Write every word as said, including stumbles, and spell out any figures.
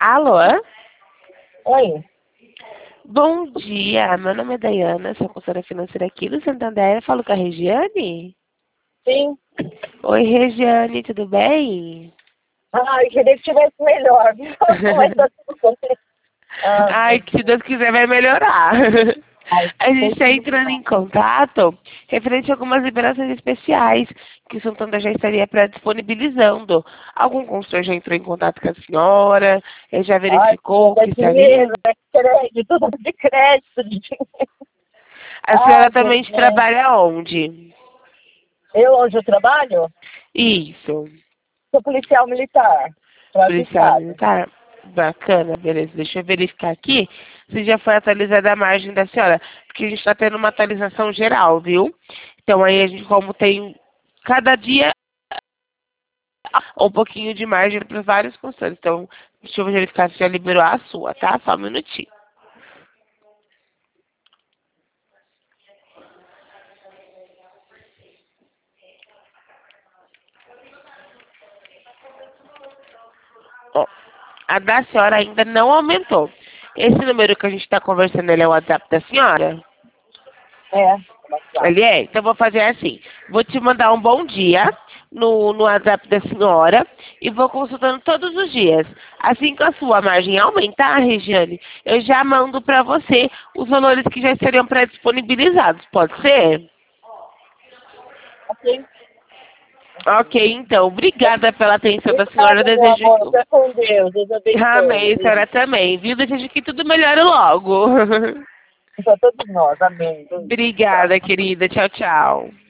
Alô? Oi. Bom dia, meu nome é Dayana, sou consultora financeira aqui do Santander. Falo com a Regiane? Sim. Oi, Regiane, tudo bem? Ai, queria que tivesse melhor. Mas tá tudo bem. Ah, Ai, que se Deus quiser vai melhorar. ai, A gente tem está que entrando melhorar. em contato referente a algumas liberações especiais que o Santander já estaria pré-disponibilizando. Algum consultor já entrou em contato com a senhora? Ele já Ai, verificou é que estaria? dinheiro, é crédito, tudo de crédito. De... A senhora Ai, meu também Deus. trabalha onde? Eu, onde eu trabalho, Isso. sou policial militar, para o Policial Estado. militar? Bacana, beleza. Deixa eu verificar aqui se já foi atualizada a margem da senhora. Porque a gente está tendo uma atualização geral, viu? Então aí a gente, como tem cada dia um pouquinho de margem para vários consultores. Então, deixa eu verificar se já liberou a sua, tá? Só um minutinho. Ó, a da senhora ainda não aumentou. Esse número que a gente está conversando, ele é o WhatsApp da senhora? É, WhatsApp. Ele é? Então vou fazer assim. Vou te mandar um bom dia no, no WhatsApp da senhora e vou consultando todos os dias. Assim que a sua margem aumentar, Regiane, eu já mando para você os valores que já estariam pré-disponibilizados. Pode ser? Ok. Ok, então. Obrigada pela atenção da senhora. Obrigada, meu Desejo amor. que... Fica com Deus. Deus Amém, abençoe. senhora também, viu? Desejo que tudo melhore logo. Para todos nós. Amém. Beijo. Tchau. Obrigada, querida. Tchau, tchau.